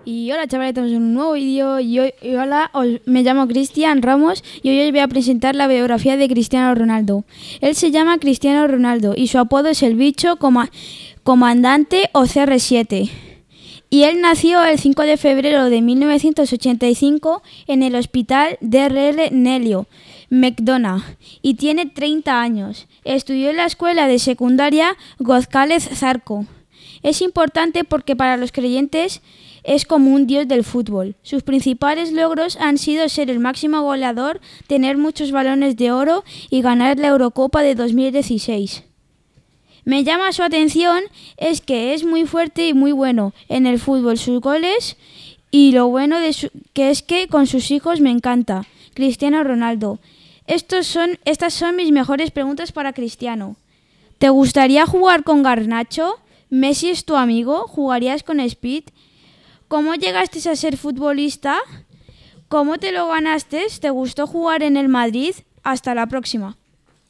Y hola chavales, estamos en un nuevo vídeo me llamo Cristian Ramos y hoy os voy a presentar la biografía de Cristiano Ronaldo. Él se llama Cristiano Ronaldo y su apodo es el bicho comandante o CR7. Y él nació el 5 de febrero de 1985 en el hospital Dr. Nelio McDonough y tiene 30 años. Estudió en la escuela de secundaria González Zarco. Es importante porque para los creyentes es como un dios del fútbol. Sus principales logros han sido ser el máximo goleador, tener muchos balones de oro y ganar la Eurocopa de 2016. Me llama su atención es que es muy fuerte y muy bueno en el fútbol, sus goles y lo bueno que es que con sus hijos me encanta. Cristiano Ronaldo. Estas son mis mejores preguntas para Cristiano. ¿Te gustaría jugar con Garnacho? ¿Messi es tu amigo? ¿Jugarías con Speed? ¿Cómo llegaste a ser futbolista? ¿Cómo te lo ganaste? ¿Te gustó jugar en el Madrid? Hasta la próxima.